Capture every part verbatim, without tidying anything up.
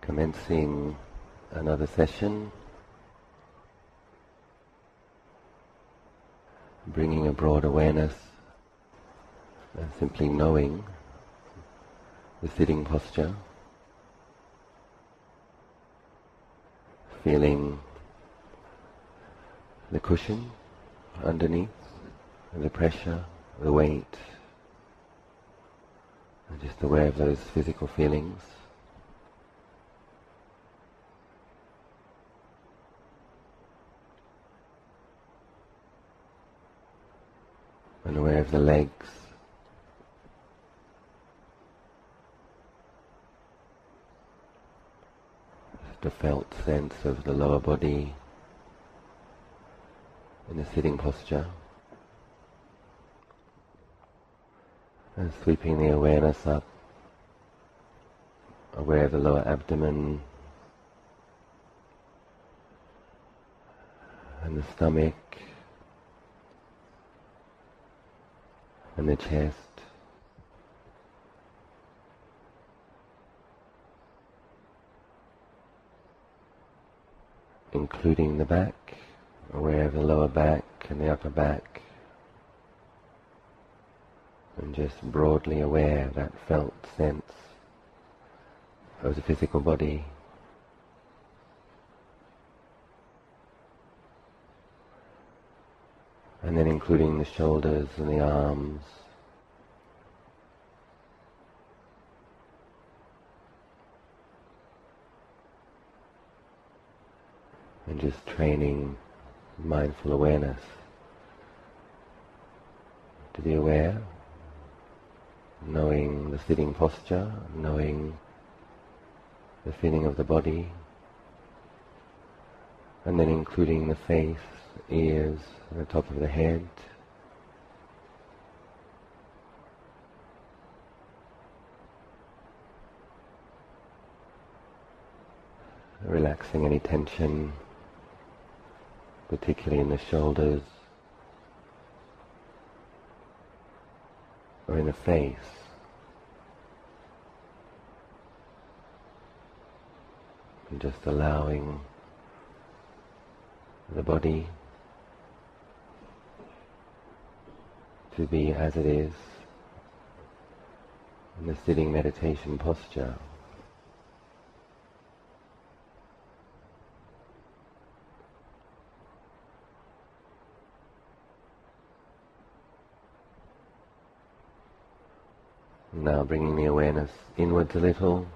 Commencing another session, bringing a broad awareness, uh, simply knowing the sitting posture, feeling the cushion underneath, the pressure, the weight, and just aware of those physical feelings. And aware of the legs, just a felt sense of the lower body in a sitting posture, and sweeping the awareness up, aware of the lower abdomen and the stomach and the chest, including the back, aware of the lower back and the upper back, and just broadly aware of that felt sense of the physical body. And then including the shoulders and the arms, and just training mindful awareness to be aware, knowing the sitting posture, knowing the feeling of the body, and then including the face, ears, and the top of the head, relaxing any tension, particularly in the shoulders or in the face, and just allowing the body to be as it is in the sitting meditation posture. Now bringing the awareness inwards a little,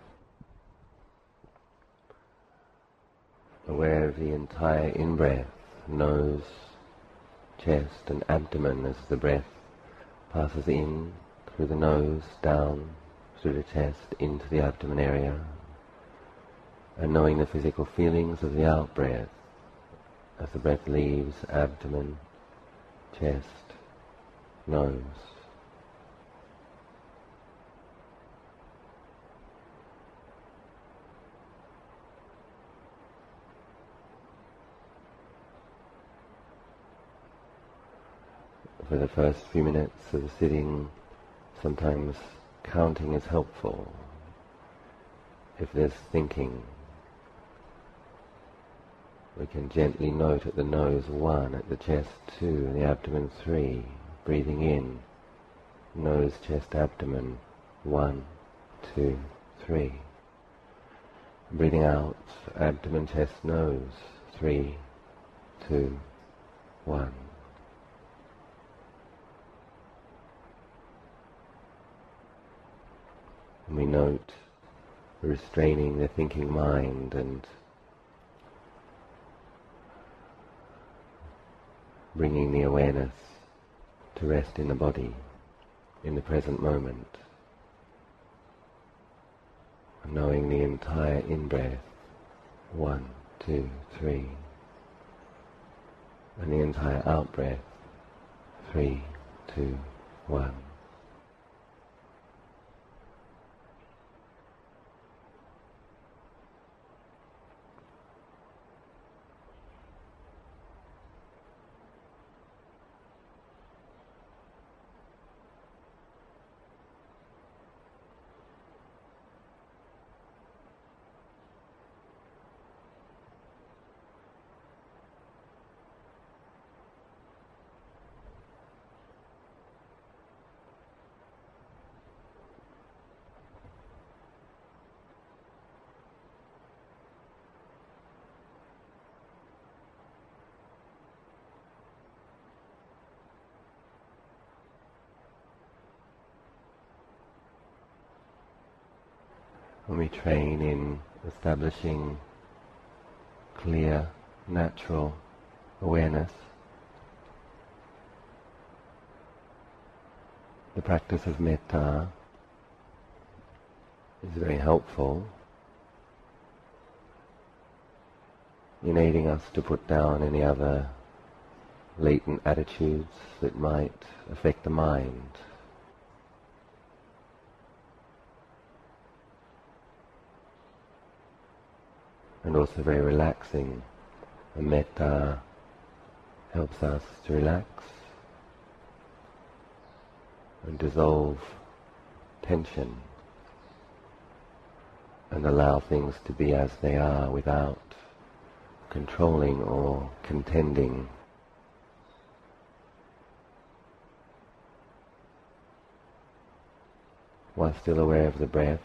aware of the entire in-breath, nose, chest and abdomen as the breath passes in through the nose, down through the chest, into the abdomen area, and knowing the physical feelings of the out-breath as the breath leaves abdomen, chest, nose. For the first few minutes of the sitting, sometimes counting is helpful. If there's thinking, we can gently note at the nose one, at the chest two, and the abdomen three. Breathing in, nose, chest, abdomen, one, two, three. Breathing out, abdomen, chest, nose, three, two, one. And we note restraining the thinking mind and bringing the awareness to rest in the body, in the present moment, knowing the entire in-breath, one, two, three, and the entire out-breath, three, two, one. when we train in establishing clear, natural awareness, the practice of metta is very helpful in aiding us to put down any other latent attitudes that might affect the mind. And also very relaxing. And metta helps us to relax and dissolve tension and allow things to be as they are without controlling or contending. While still aware of the breath,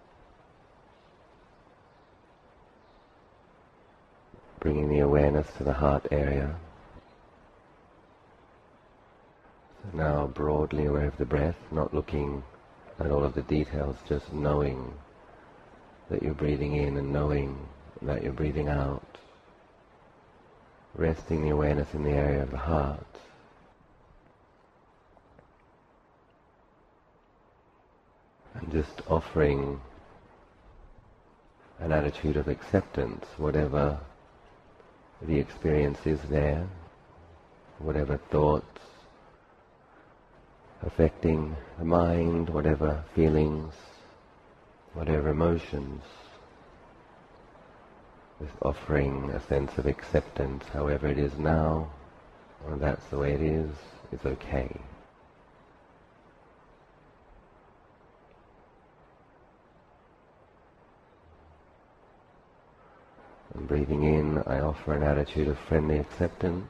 bringing the awareness to the heart area. So now broadly aware of the breath, not looking at all of the details, just knowing that you're breathing in and knowing that you're breathing out. Resting the awareness in the area of the heart. And just offering an attitude of acceptance, whatever the experience is there, whatever thoughts affecting the mind, whatever feelings, whatever emotions, just offering a sense of acceptance, however it is now, or that's the way it is, it's okay. And breathing in, I offer an attitude of friendly acceptance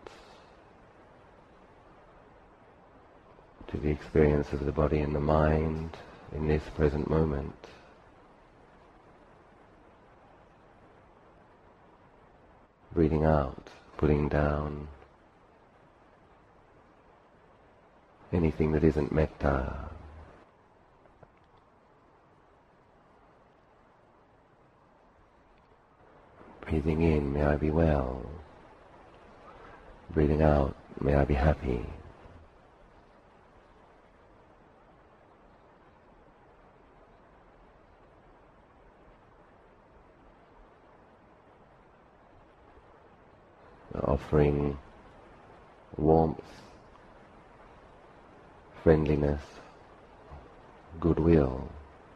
to the experience of the body and the mind in this present moment. Breathing out, putting down anything that isn't metta. Breathing in, may I be well. Breathing out, may I be happy. Offering warmth, friendliness, goodwill.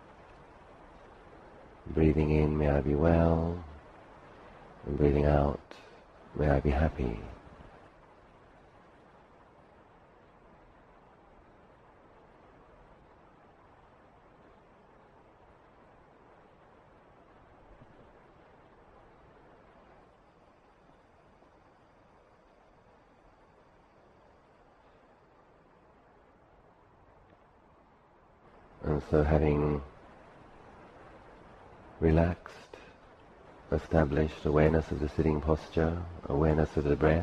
Breathing in, may I be well. And breathing out, may I be happy. And so having relaxed, established awareness of the sitting posture, awareness of the breath,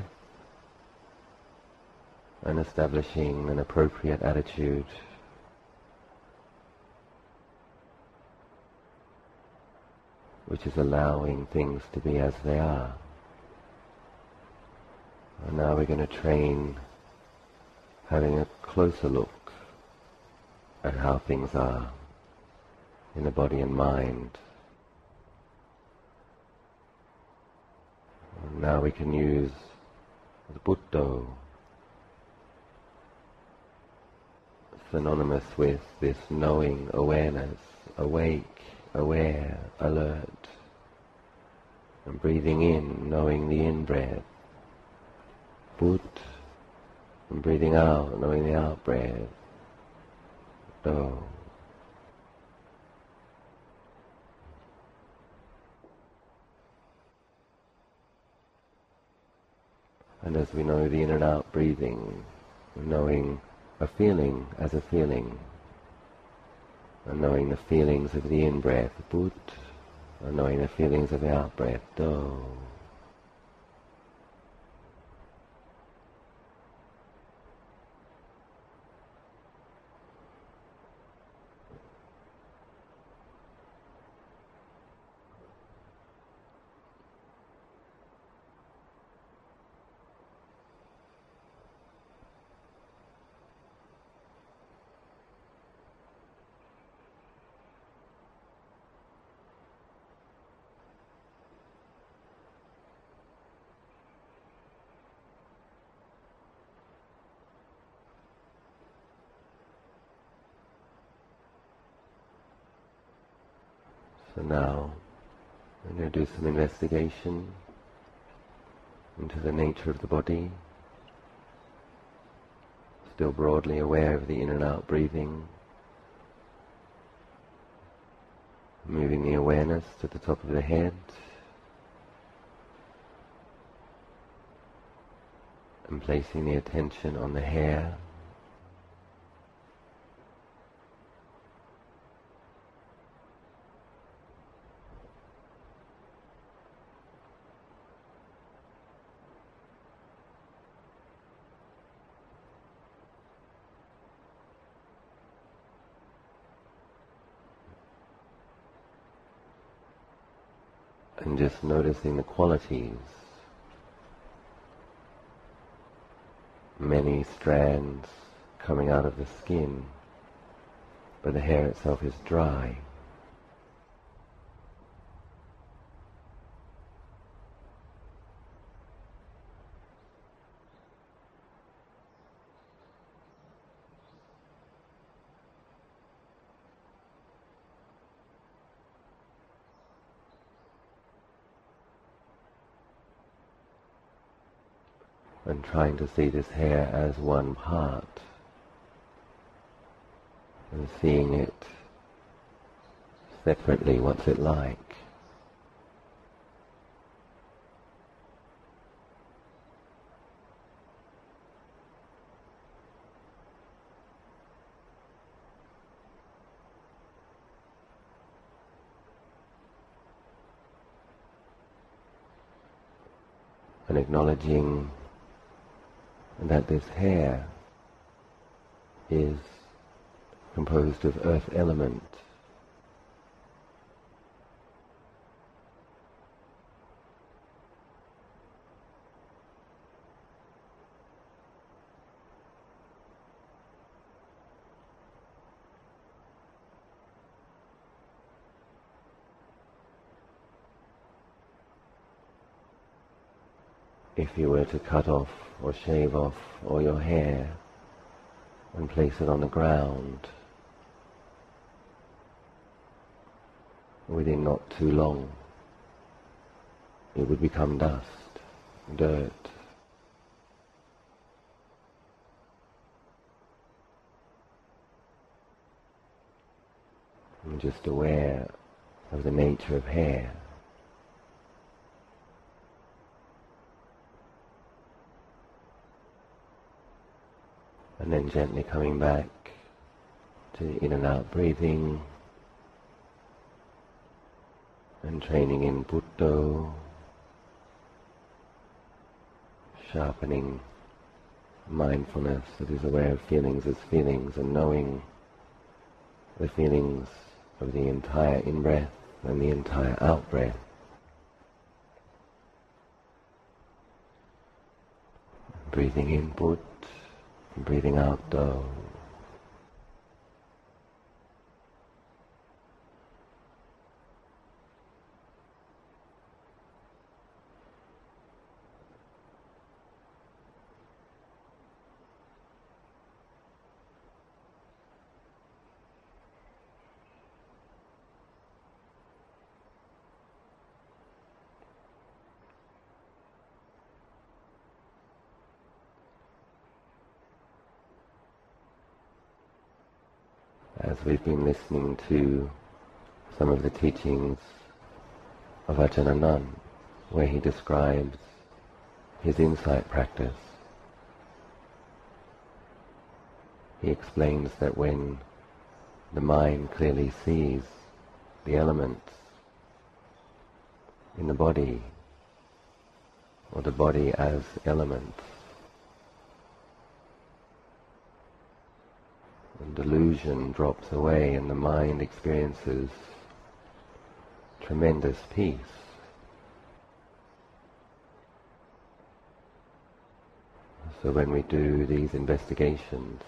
and establishing an appropriate attitude which is allowing things to be as they are. And now we're going to train having a closer look at how things are in the body and mind. And now we can use the Buddho, synonymous with this knowing awareness, awake, aware, alert, and breathing in, knowing the in-breath, Buddh, and breathing out, knowing the out-breath, Do. And as we know the in and out breathing, knowing a feeling as a feeling, and knowing the feelings of the in-breath, Buddh, and knowing the feelings of the out-breath, Do. So now I'm going to do some investigation into the nature of the body, still broadly aware of the in and out breathing, moving the awareness to the top of the head, and placing the attention on the hair. And just noticing the qualities. Many strands coming out of the skin, but the hair itself is dry. And trying to see this hair as one part, and seeing it separately, what's it like? And acknowledging that this hair is composed of earth element, if you were to cut off or shave off all your hair and place it on the ground, within not too long it would become dust, dirt. I'm just aware of the nature of hair. And then gently coming back to the in and out breathing and training in Buddho, sharpening mindfulness that is aware of feelings as feelings and knowing the feelings of the entire in-breath and the entire out-breath. Breathing in Buddha, breathing out Do. As we've been listening to some of the teachings of Ajahn Anan, where he describes his insight practice, he explains that when the mind clearly sees the elements in the body, or the body as elements, and delusion drops away and the mind experiences tremendous peace. So when we do these investigations,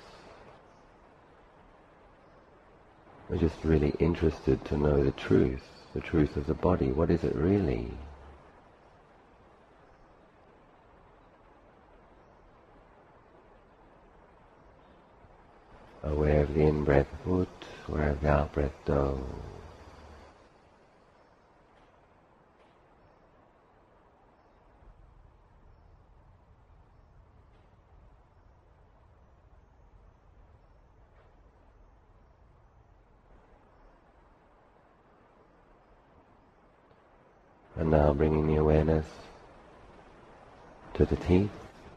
we're just really interested to know the truth, the truth of the body. What is it really? Aware of the in-breath Ut, aware of the out-breath Do. And now bringing the awareness to the teeth,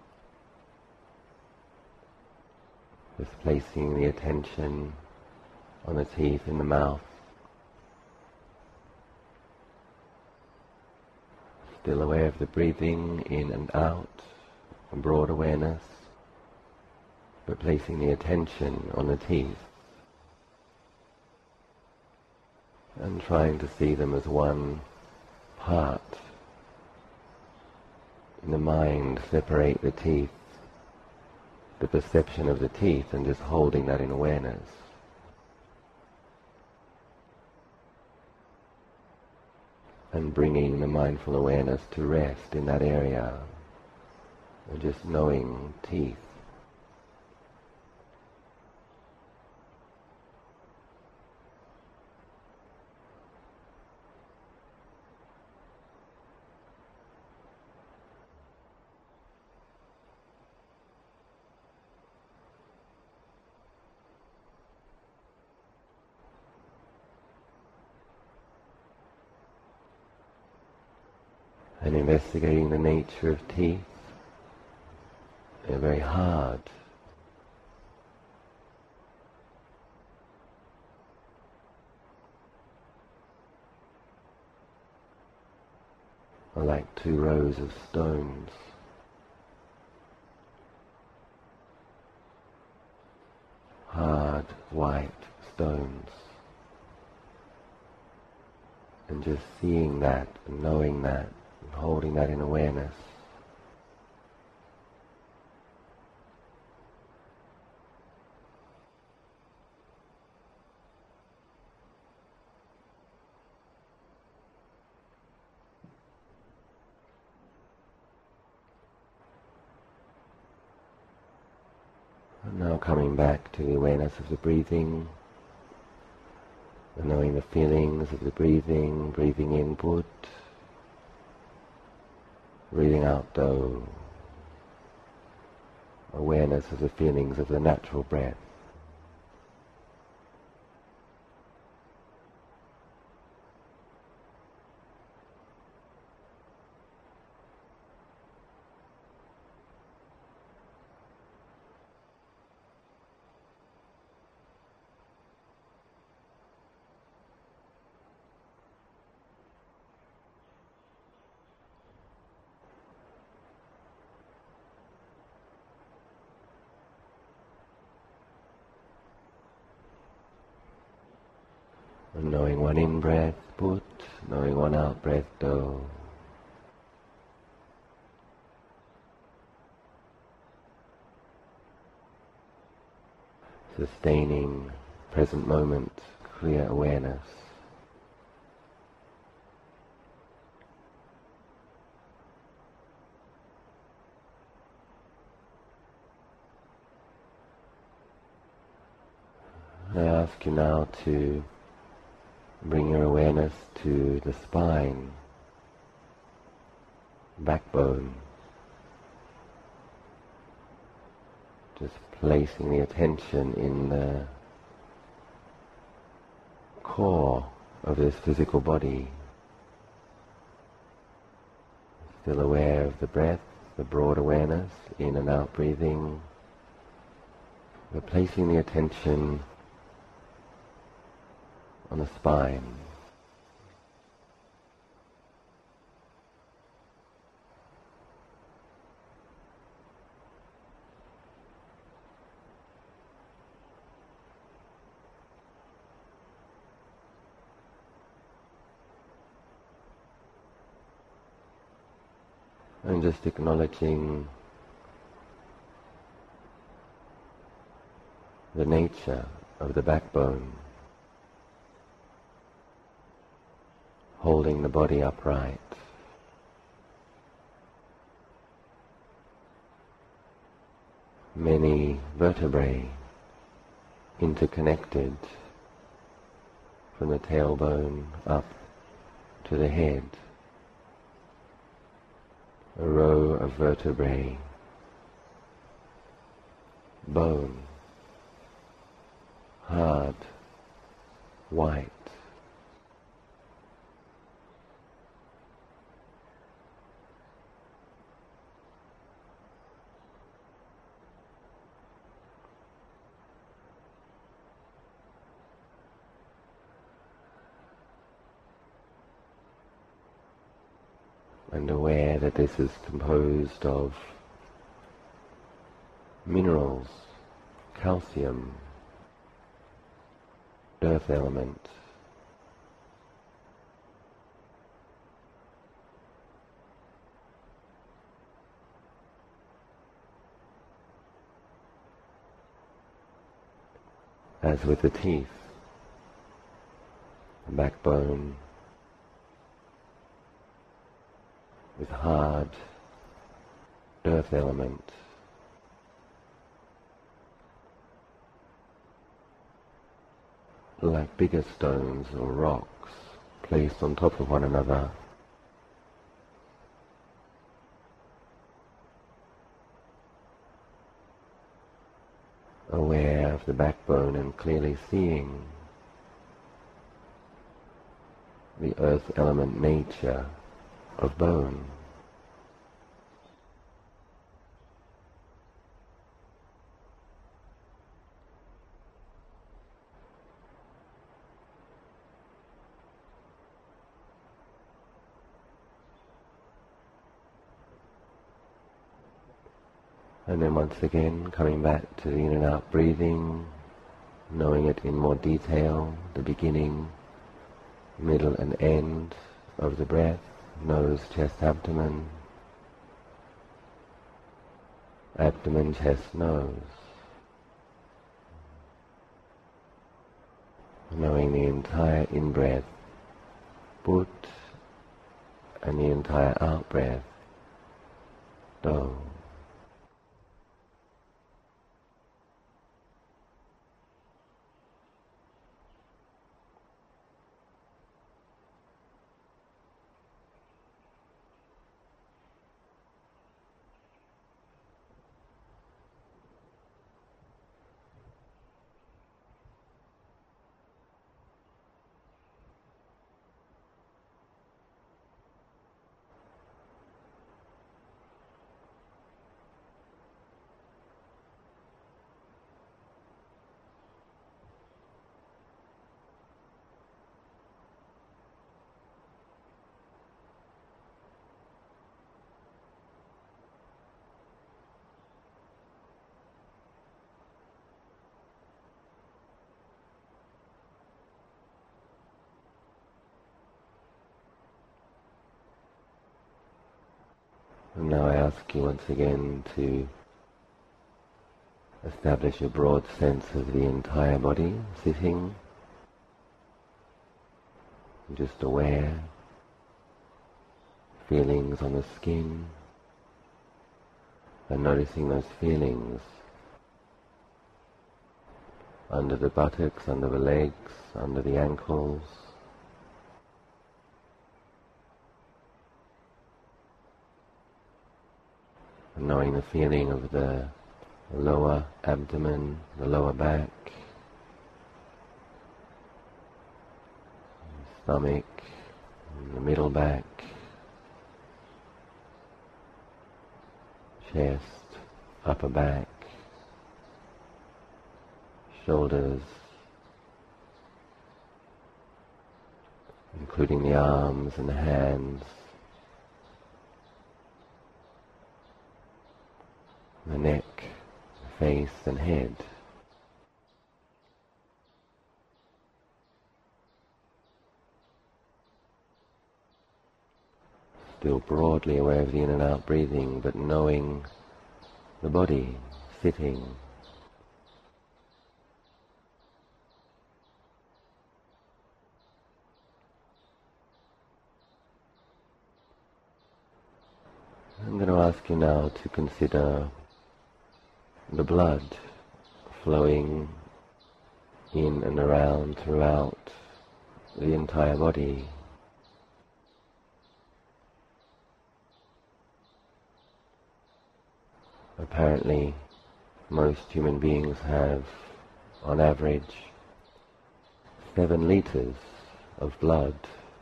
just placing the attention on the teeth in the mouth, still aware of the breathing in and out, a broad awareness, but placing the attention on the teeth and trying to see them as one part. In the mind, separate the teeth, the perception of the teeth, and just holding that in awareness. And bringing the mindful awareness to rest in that area, and just knowing teeth. And investigating the nature of teeth. They're very hard. Are like two rows of stones. Hard, white stones. And just seeing that, and knowing that, and holding that in awareness. And now coming back to the awareness of the breathing, and knowing the feelings of the breathing, breathing in Bhut, breathing out Do, awareness of the feelings of the natural breath. And knowing one in-breath, Bhut, knowing one out-breath, Do. Sustaining present moment, clear awareness. I ask you now to bring your awareness to the spine, backbone, just placing the attention in the core of this physical body, still aware of the breath, the broad awareness, in and out breathing, but placing the attention on the spine. And just acknowledging the nature of the backbone, holding the body upright. Many vertebrae interconnected from the tailbone up to the head. A row of vertebrae, bone, hard, white. and aware that this is composed of minerals, calcium, earth element, as with the teeth, the backbone with hard earth element, like bigger stones or rocks placed on top of one another. Aware of the backbone and clearly seeing the earth element nature of bone. And then once again coming back to the in and out breathing, knowing it in more detail, the beginning, middle and end of the breath, nose, chest, abdomen, abdomen, chest, nose. Knowing the entire in-breath, But, and the entire out-breath, Do. And now I ask you once again to establish a broad sense of the entire body sitting, just aware, feelings on the skin, and noticing those feelings under the buttocks, under the legs, under the ankles, and knowing the feeling of the lower abdomen, the lower back, stomach, the middle back, chest, upper back, shoulders, including the arms and the hands, the neck, the face and head. Still broadly aware of the in and out breathing, but knowing the body sitting. I'm going to ask you now to consider the blood flowing in and around throughout the entire body. Apparently, most human beings have, on average, seven liters of blood.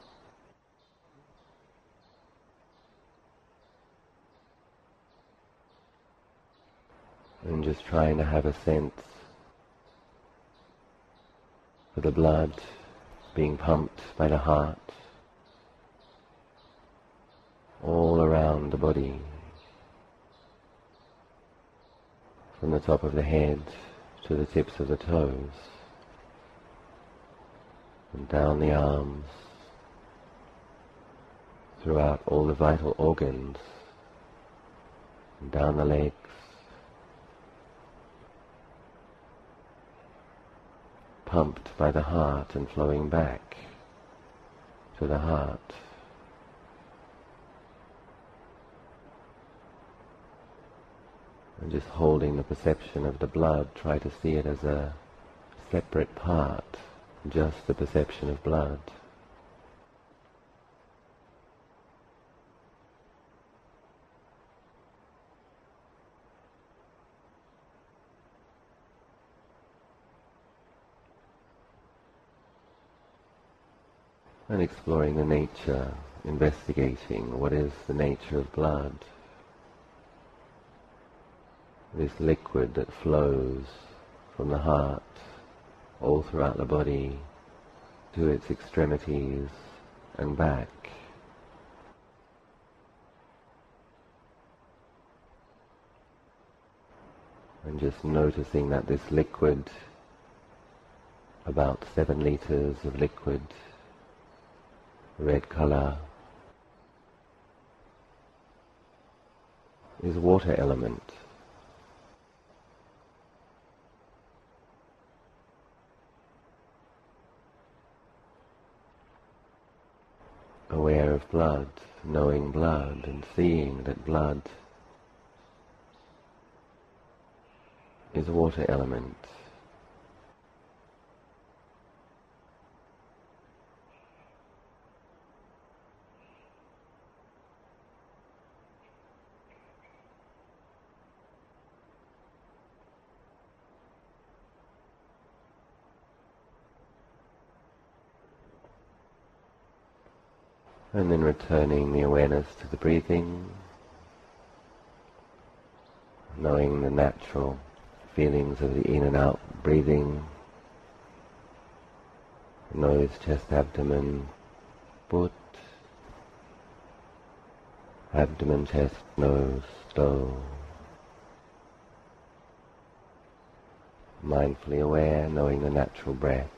And just trying to have a sense for the blood being pumped by the heart all around the body, from the top of the head to the tips of the toes, and down the arms, throughout all the vital organs, and down the legs, pumped by the heart and flowing back to the heart. And just holding the perception of the blood, try to see it as a separate part, just the perception of blood. And exploring the nature, investigating what is the nature of blood. This liquid that flows from the heart all throughout the body to its extremities and back. And just noticing that this liquid, about seven liters of liquid, red color, is water element. Aware of blood, knowing blood and seeing that blood is a water element. And then returning the awareness to the breathing, knowing the natural feelings of the in and out breathing, nose, chest, abdomen, foot, abdomen, chest, nose, toe. Mindfully aware, knowing the natural breath.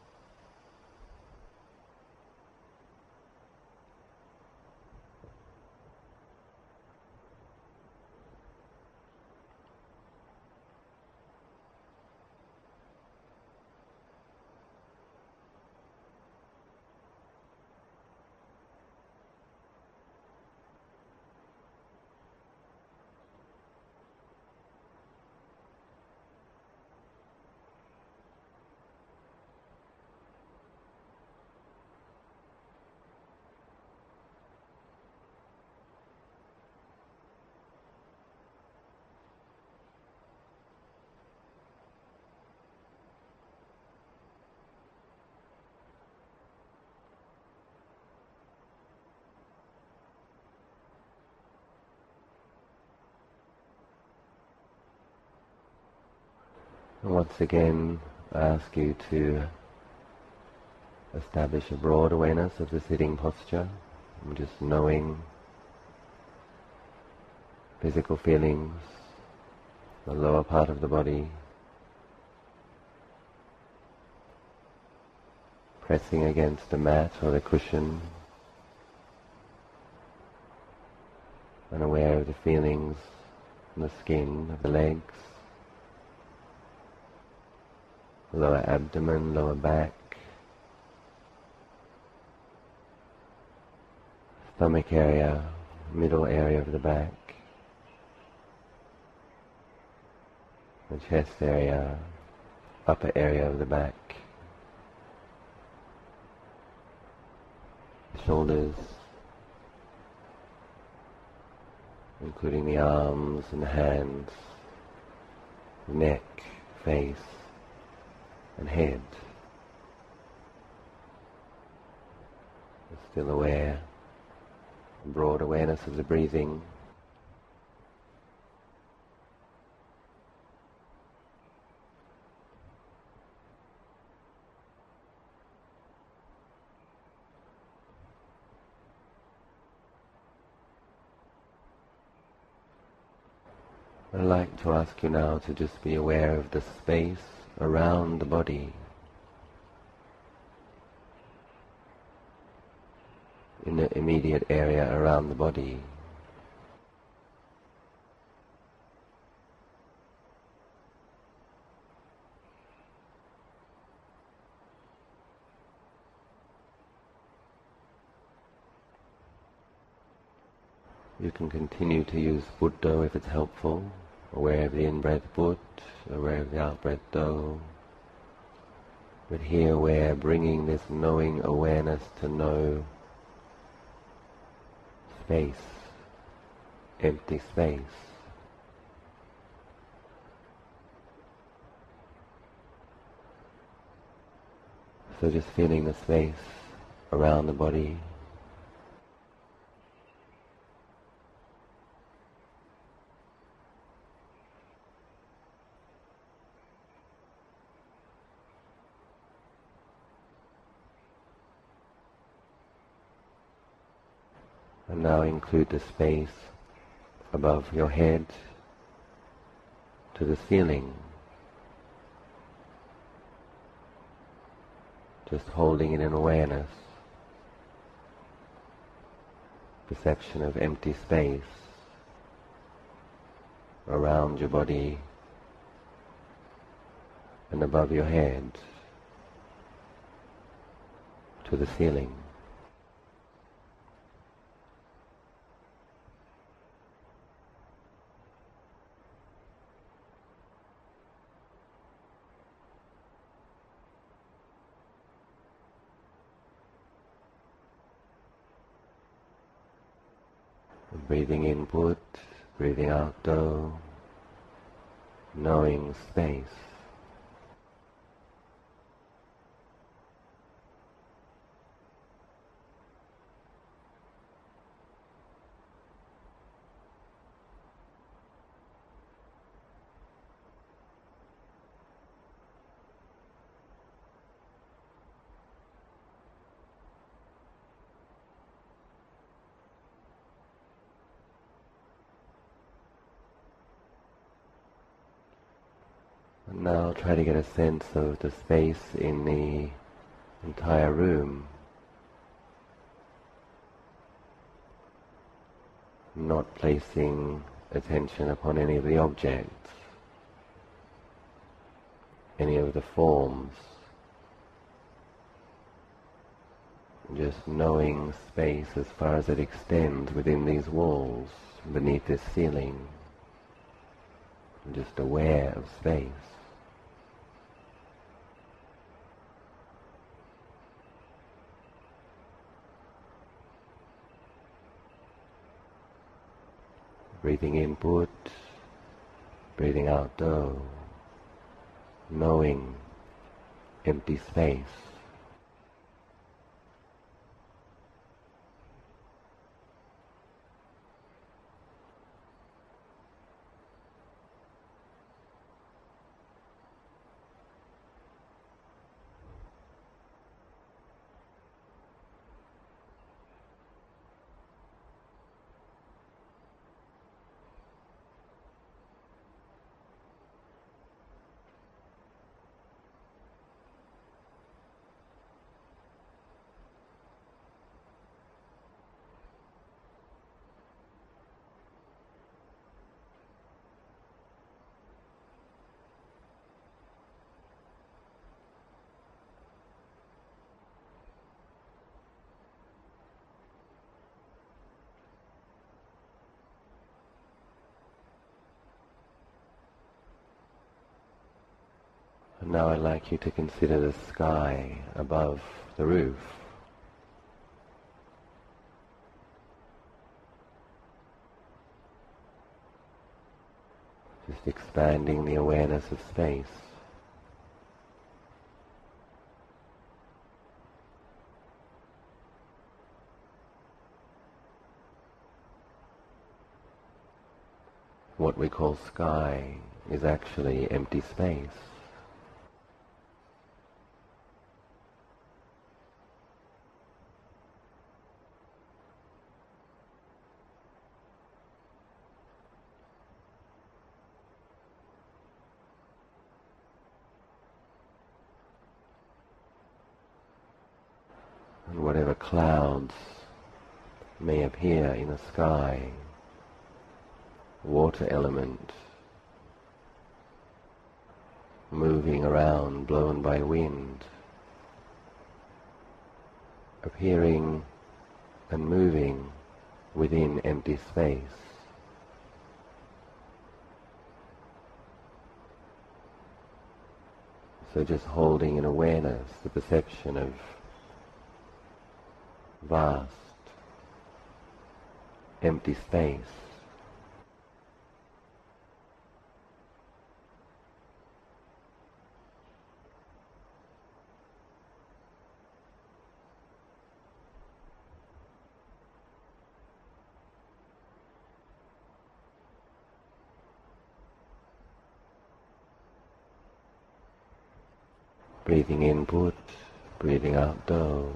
And once again, I ask you to establish a broad awareness of the sitting posture, and just knowing physical feelings, the lower part of the body, pressing against the mat or the cushion, and aware of the feelings in the skin of the legs, lower abdomen, lower back, stomach area, middle area of the back, the chest area, upper area of the back, shoulders, including the arms and the hands, neck, face, and head. Still aware, broad awareness of the breathing. I'd like to ask you now to just be aware of the space around the body, in the immediate area around the body. You can continue to use Buddha if it's helpful, aware of the in-breath Bud, aware of the out-breath Do. But here we're bringing this knowing awareness to know space, empty space. So just feeling the space around the body. And now include the space above your head to the ceiling. Just holding it in awareness. Perception of empty space around your body and above your head to the ceiling. Breathing in Bud, breathing out Do, knowing space. And now try to get a sense of the space in the entire room, not placing attention upon any of the objects, any of the forms, just knowing space as far as it extends within these walls, beneath this ceiling, just aware of space. Breathing in Bud, breathing out Do, knowing empty space. And now I'd like you to consider the sky above the roof. Just expanding the awareness of space. What we call sky is actually empty space. and whatever clouds may appear in the sky, water element moving around, blown by wind, appearing and moving within empty space. So just holding in awareness the perception of vast, empty space. Breathing in Put, breathing out Do,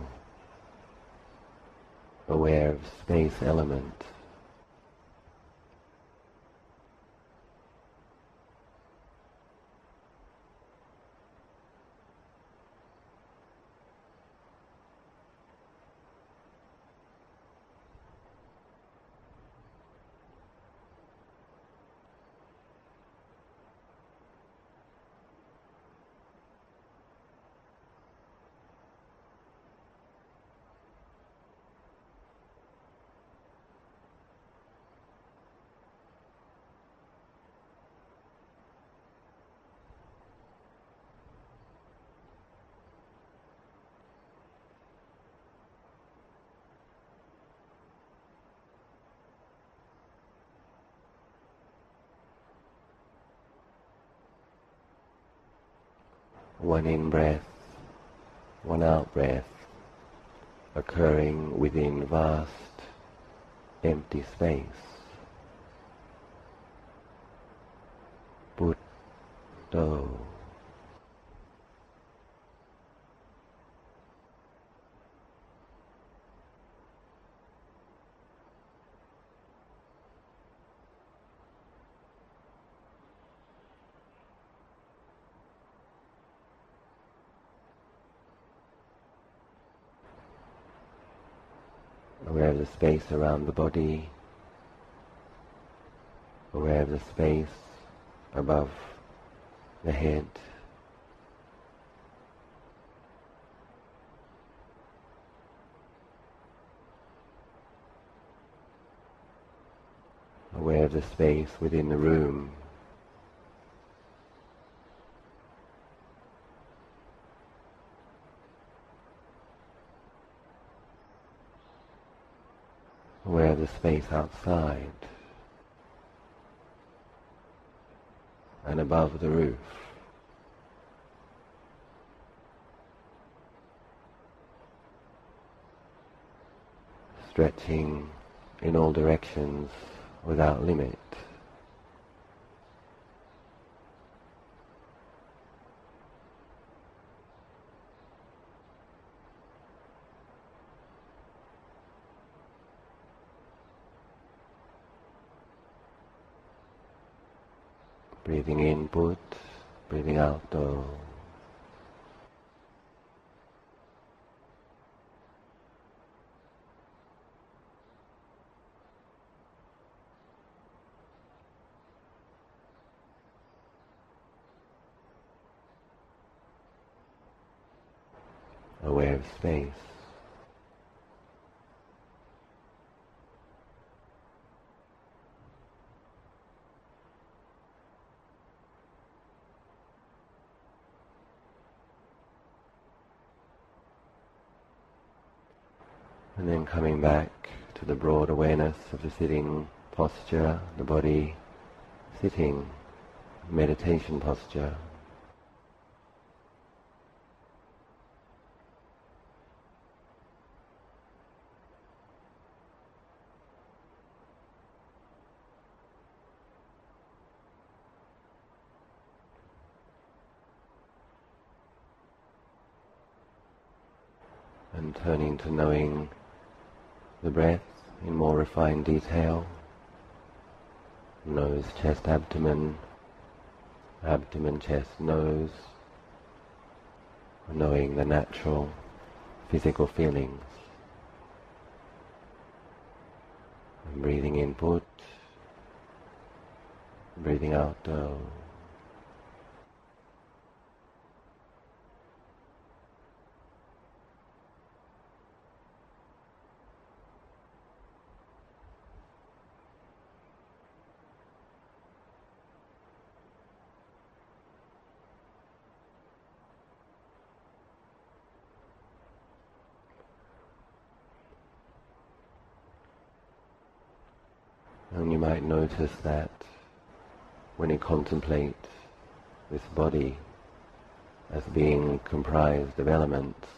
aware of space element. One in-breath, one out-breath, occurring within vast, empty space. Put, Do. Aware of the space around the body, aware of the space above the head, aware of the space within the room, aware of the space outside and above the roof. Stretching in all directions without limit. Breathing in Put, breathing out Do. Aware of space. And then coming back to the broad awareness of the sitting posture, the body sitting, meditation posture. And turning to knowing the breath in more refined detail. Nose, chest, abdomen, abdomen, chest, nose. Knowing the natural physical feelings. And breathing in put, breathing out do. And you might notice that when you contemplate this body as being comprised of elements,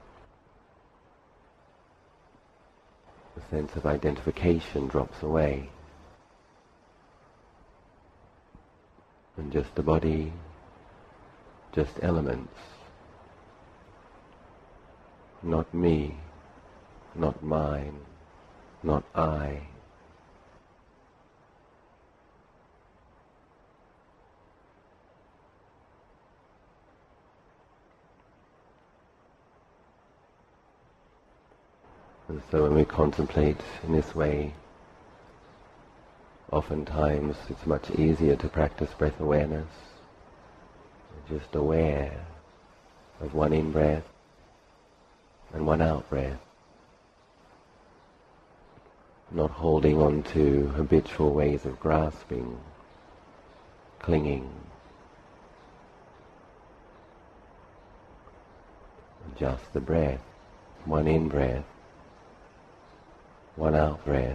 the sense of identification drops away, and just the body, just elements, not me, not mine, not I. And so when we contemplate in this way, oftentimes it's much easier to practice breath awareness. We're just aware of one in-breath and one out-breath, not holding on to habitual ways of grasping, clinging. Just the breath, one in-breath, one out-breath.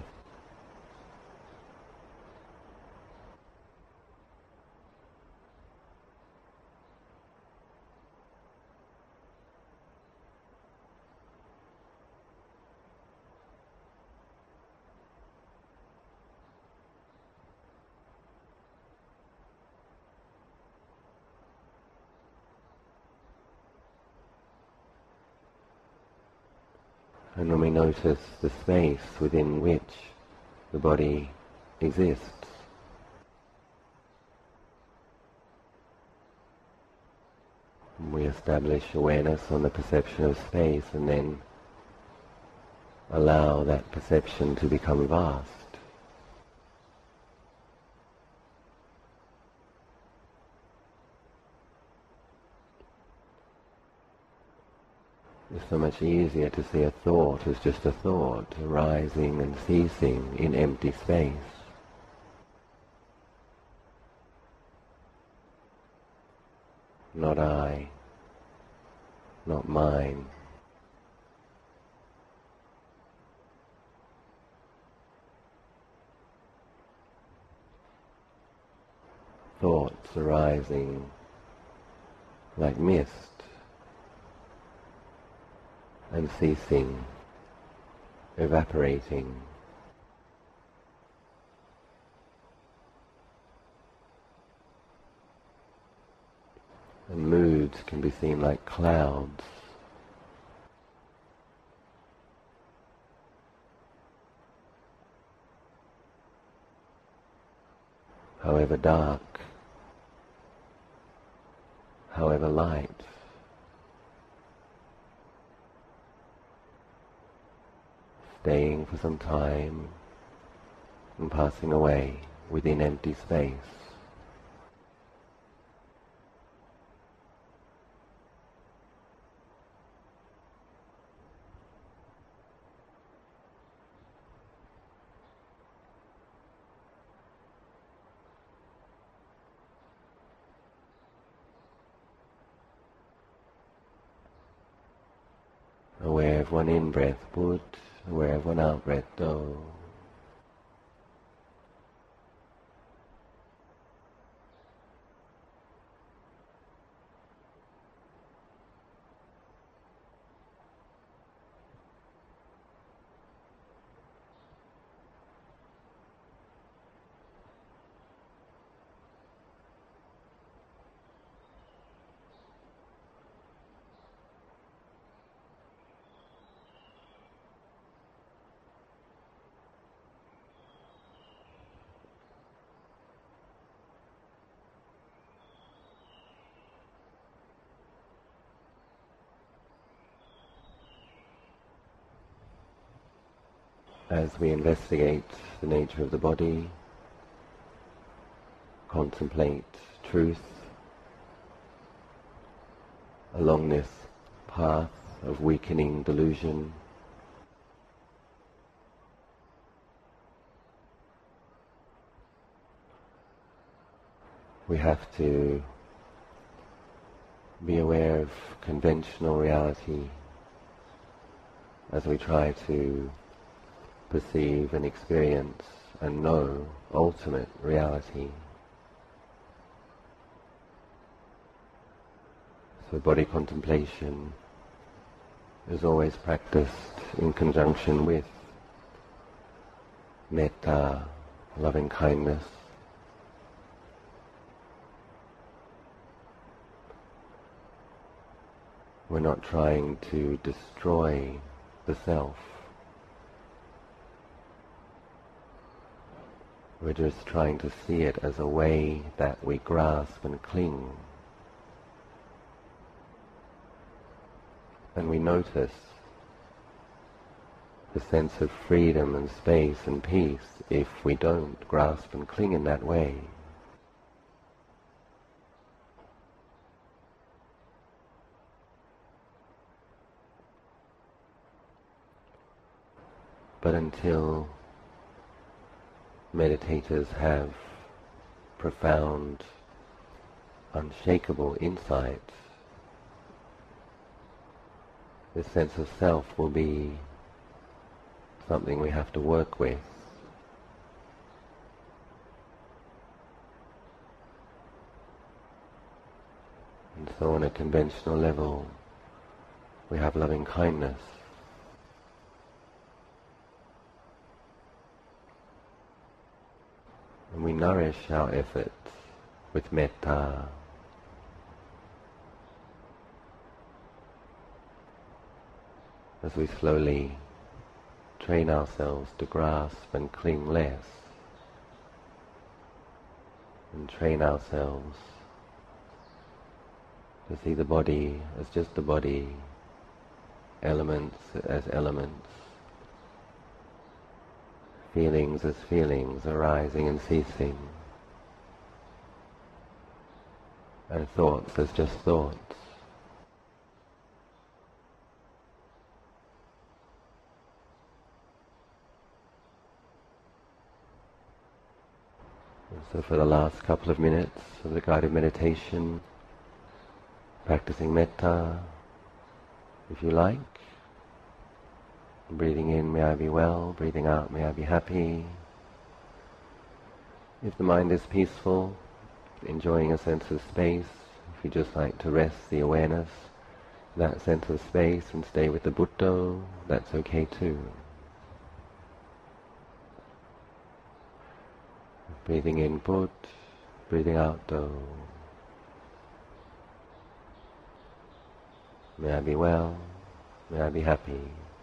And when we notice the space within which the body exists, we establish awareness on the perception of space and then allow that perception to become vast. It's so much easier to see a thought as just a thought, arising and ceasing in empty space. Not I, not mine. Thoughts arising like mist, and ceasing, evaporating. And moods can be seen like clouds, however dark, however light. Staying for some time and passing away within empty space. Aware of one in-breath, put, aware of one out-breath, do. as we investigate the nature of the body, contemplate truth along this path of weakening delusion, we have to be aware of conventional reality as we try to perceive and experience and know ultimate reality. So body contemplation is always practiced in conjunction with metta, loving kindness. We're not trying to destroy the self. We're just trying to see it as a way that we grasp and cling. And we notice the sense of freedom and space and peace if we don't grasp and cling in that way. But until meditators have profound, unshakable insight, this sense of self will be something we have to work with. And so on a conventional level, we have loving kindness. And we nourish our efforts with metta. As we slowly train ourselves to grasp and cling less, and train ourselves to see the body as just the body, elements as elements, feelings as feelings arising and ceasing, and thoughts as just thoughts. And so for the last couple of minutes of the guided meditation, practicing metta, if you like. Breathing in, may I be well. Breathing out, may I be happy. If the mind is peaceful, enjoying a sense of space, if you just like to rest the awareness, that sense of space, and stay with the Buddha, that's okay too. Breathing in Buddha, breathing out Do. May I be well, may I be happy.